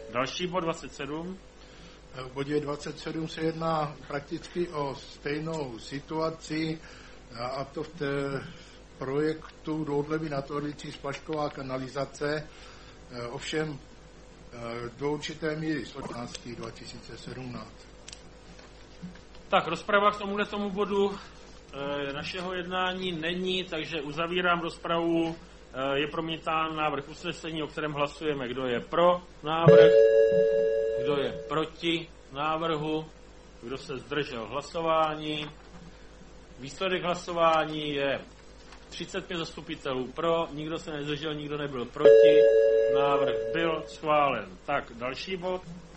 Další bod 27. V bodě 27 se jedná prakticky o stejnou situaci, a to v projektu do Odlevy nad Orlicí splašková kanalizace, ovšem do určité míry z 15. 2017. Tak, rozprava k tomu bodu našeho jednání není, takže uzavírám rozpravu. Je promítán návrh usnesení, o kterém hlasujeme. Kdo je pro návrh? Kdo je proti návrhu? Kdo se zdržel hlasování? Výsledek hlasování je 35 zastupitelů pro, nikdo se nezdržel, nikdo nebyl proti. Návrh byl schválen. Tak, další bod.